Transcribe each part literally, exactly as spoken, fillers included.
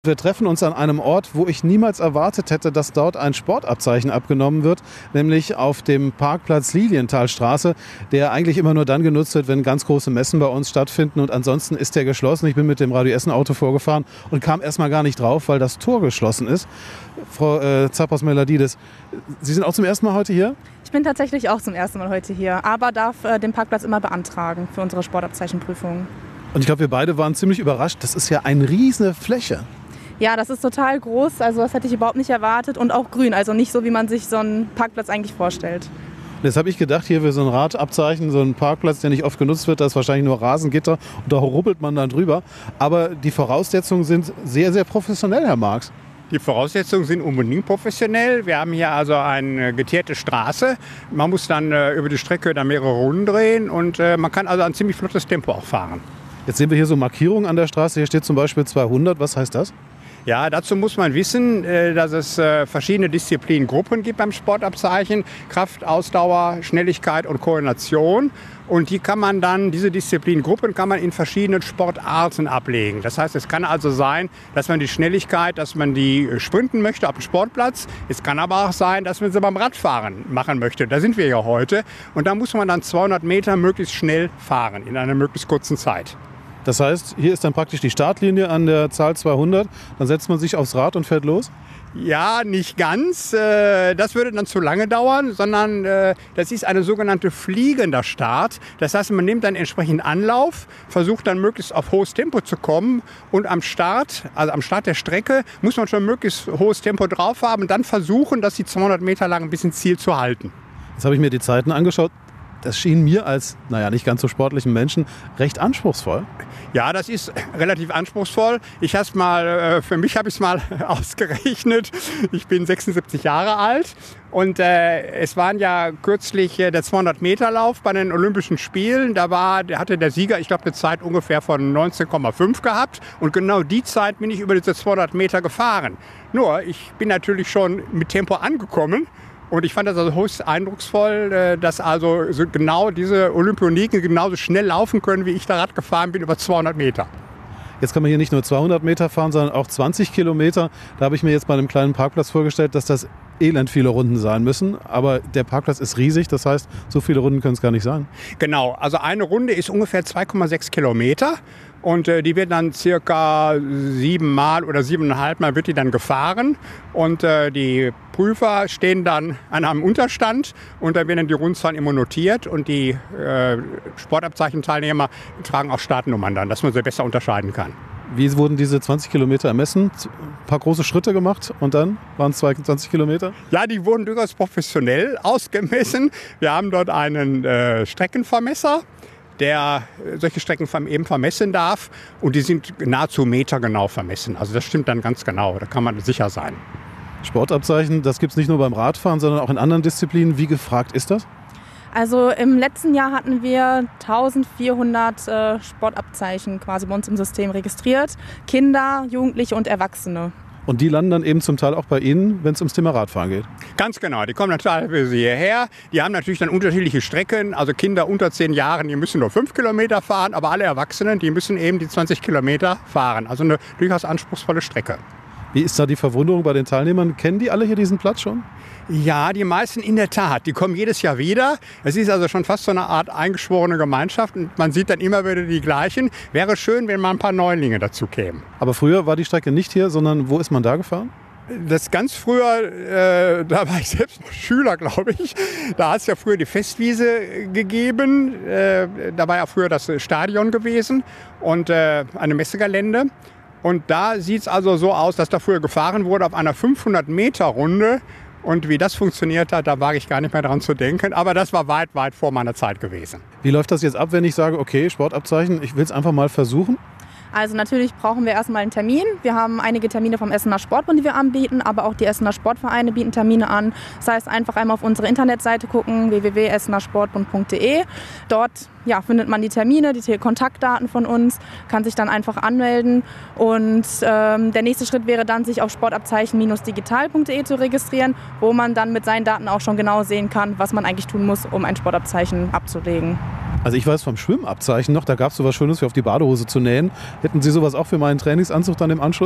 Wir treffen uns an einem Ort, wo ich niemals erwartet hätte, dass dort ein Sportabzeichen abgenommen wird, nämlich auf dem Parkplatz Lilienthalstraße, der eigentlich immer nur dann genutzt wird, wenn ganz große Messen bei uns stattfinden, und ansonsten ist der geschlossen. Ich bin mit dem Radio Essen Auto vorgefahren und kam erstmal gar nicht drauf, weil das Tor geschlossen ist. Frau äh, Zappos-Meladides, Sie sind auch zum ersten Mal heute hier? Ich bin tatsächlich auch zum ersten Mal heute hier, aber darf äh, den Parkplatz immer beantragen für unsere Sportabzeichenprüfung. Und ich glaube, wir beide waren ziemlich überrascht. Das ist ja eine riesige Fläche. Ja, das ist total groß, also das hätte ich überhaupt nicht erwartet, und auch grün, also nicht so, wie man sich so einen Parkplatz eigentlich vorstellt. Jetzt habe ich gedacht, hier für so ein Radabzeichen, so ein Parkplatz, der nicht oft genutzt wird, da ist wahrscheinlich nur Rasengitter und da rubbelt man dann drüber. Aber die Voraussetzungen sind sehr, sehr professionell, Herr Marx. Die Voraussetzungen sind unbedingt professionell. Wir haben hier also eine geteerte Straße. Man muss dann äh, über die Strecke dann mehrere Runden drehen, und äh, man kann also ein ziemlich flottes Tempo auch fahren. Jetzt sehen wir hier so Markierungen an der Straße. Hier steht zum Beispiel zweihundert. Was heißt das? Ja, dazu muss man wissen, dass es verschiedene Disziplinengruppen gibt beim Sportabzeichen. Kraft, Ausdauer, Schnelligkeit und Koordination. Und die kann man dann, diese Disziplinengruppen kann man in verschiedenen Sportarten ablegen. Das heißt, es kann also sein, dass man die Schnelligkeit, dass man die sprinten möchte auf dem Sportplatz. Es kann aber auch sein, dass man sie beim Radfahren machen möchte. Da sind wir ja heute. Und da muss man dann zweihundert Meter möglichst schnell fahren in einer möglichst kurzen Zeit. Das heißt, hier ist dann praktisch die Startlinie an der Zahl zweihundert. Dann setzt man sich aufs Rad und fährt los? Ja, nicht ganz. Das würde dann zu lange dauern, sondern das ist eine sogenannte fliegender Start. Das heißt, man nimmt dann entsprechend Anlauf, versucht dann möglichst auf hohes Tempo zu kommen, und am Start, also am Start der Strecke, muss man schon möglichst hohes Tempo drauf haben und dann versuchen, das die zweihundert Meter lang ein bisschen Ziel zu halten. Jetzt habe ich mir die Zeiten angeschaut. Das schien mir als, naja, nicht ganz so sportlichen Menschen recht anspruchsvoll. Ja, das ist relativ anspruchsvoll. Ich hab's mal, für mich habe ich es mal ausgerechnet. Ich bin sechsundsiebzig Jahre alt, und äh, es waren ja kürzlich äh, der zweihundert-Meter-Lauf bei den Olympischen Spielen. Da war, da hatte der Sieger, ich glaube, eine Zeit ungefähr von neunzehn Komma fünf gehabt, und genau die Zeit bin ich über diese zweihundert Meter gefahren. Nur, ich bin natürlich schon mit Tempo angekommen. Und ich fand das also höchst eindrucksvoll, dass also so genau diese Olympioniken genauso schnell laufen können, wie ich da Rad gefahren bin, über zweihundert Meter. Jetzt kann man hier nicht nur zweihundert Meter fahren, sondern auch zwanzig Kilometer. Da habe ich mir jetzt bei einem kleinen Parkplatz vorgestellt, dass das elend viele Runden sein müssen. Aber der Parkplatz ist riesig, das heißt, so viele Runden können es gar nicht sein. Genau, also eine Runde ist ungefähr zwei Komma sechs Kilometer. Und äh, die wird dann circa siebenmal oder siebeneinhalb Mal wird die dann gefahren. Und äh, die Prüfer stehen dann an einem Unterstand, und da werden die Rundzahlen immer notiert. Und die äh, Sportabzeichenteilnehmer tragen auch Startnummern dann, dass man sie besser unterscheiden kann. Wie wurden diese zwanzig Kilometer ermessen? Ein paar große Schritte gemacht und dann waren es zweiundzwanzig Kilometer? Ja, die wurden durchaus professionell ausgemessen. Wir haben dort einen äh, Streckenvermesser, der solche Strecken eben vermessen darf. Und die sind nahezu metergenau vermessen. Also das stimmt dann ganz genau, da kann man sicher sein. Sportabzeichen, das gibt es nicht nur beim Radfahren, sondern auch in anderen Disziplinen. Wie gefragt ist das? Also im letzten Jahr hatten wir eintausendvierhundert äh, Sportabzeichen quasi bei uns im System registriert. Kinder, Jugendliche und Erwachsene. Und die landen dann eben zum Teil auch bei Ihnen, wenn es ums Thema Radfahren geht? Ganz genau, die kommen dann teilweise hierher. Die haben natürlich dann unterschiedliche Strecken. Also Kinder unter zehn Jahren, die müssen nur fünf Kilometer fahren, aber alle Erwachsenen, die müssen eben die zwanzig Kilometer fahren. Also eine durchaus anspruchsvolle Strecke. Wie ist da die Verwunderung bei den Teilnehmern? Kennen die alle hier diesen Platz schon? Ja, die meisten in der Tat. Die kommen jedes Jahr wieder. Es ist also schon fast so eine Art eingeschworene Gemeinschaft, und man sieht dann immer wieder die gleichen. Wäre schön, wenn mal ein paar Neulinge dazu kämen. Aber früher war die Strecke nicht hier, sondern wo ist man da gefahren? Das ganz früher, äh, da war ich selbst noch Schüler, glaube ich. Da hat es ja früher die Festwiese gegeben. Äh, da war ja früher das Stadion gewesen und äh, eine Messegelände. Und da sieht es also so aus, dass da früher gefahren wurde auf einer fünfhundert Meter Runde. Und wie das funktioniert hat, da wage ich gar nicht mehr dran zu denken. Aber das war weit, weit vor meiner Zeit gewesen. Wie läuft das jetzt ab, wenn ich sage, okay, Sportabzeichen, ich will es einfach mal versuchen? Also natürlich brauchen wir erstmal einen Termin. Wir haben einige Termine vom Essener Sportbund, die wir anbieten, aber auch die Essener Sportvereine bieten Termine an. Das heißt, einfach einmal auf unsere Internetseite gucken, w w w punkt essener sportbund punkt d e. Dort ja, findet man die Termine, die Kontaktdaten von uns, kann sich dann einfach anmelden. Und ähm, der nächste Schritt wäre dann, sich auf sportabzeichen digital punkt d e zu registrieren, wo man dann mit seinen Daten auch schon genau sehen kann, was man eigentlich tun muss, um ein Sportabzeichen abzulegen. Also ich weiß vom Schwimmabzeichen noch, da gab es sowas Schönes für auf die Badehose zu nähen. Hätten Sie sowas auch für meinen Trainingsanzug dann im Anschluss?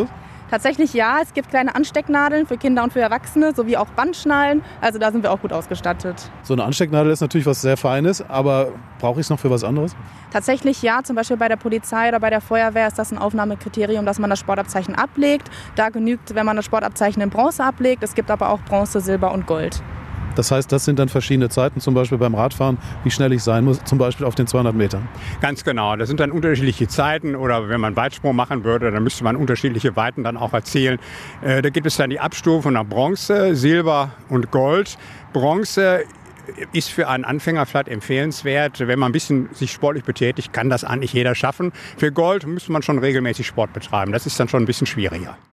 Tatsächlich ja, es gibt kleine Anstecknadeln für Kinder und für Erwachsene, sowie auch Bandschnallen. Also da sind wir auch gut ausgestattet. So eine Anstecknadel ist natürlich was sehr Feines, aber brauche ich es noch für was anderes? Tatsächlich ja, zum Beispiel bei der Polizei oder bei der Feuerwehr ist das ein Aufnahmekriterium, dass man das Sportabzeichen ablegt. Da genügt, wenn man das Sportabzeichen in Bronze ablegt. Es gibt aber auch Bronze, Silber und Gold. Das heißt, das sind dann verschiedene Zeiten, zum Beispiel beim Radfahren, wie schnell ich sein muss, zum Beispiel auf den zweihundert Metern. Ganz genau, das sind dann unterschiedliche Zeiten oder wenn man Weitsprung machen würde, dann müsste man unterschiedliche Weiten dann auch erzielen. Äh, da gibt es dann die Abstufung nach Bronze, Silber und Gold. Bronze ist für einen Anfänger vielleicht empfehlenswert. Wenn man ein bisschen sich sportlich betätigt, kann das eigentlich jeder schaffen. Für Gold müsste man schon regelmäßig Sport betreiben. Das ist dann schon ein bisschen schwieriger.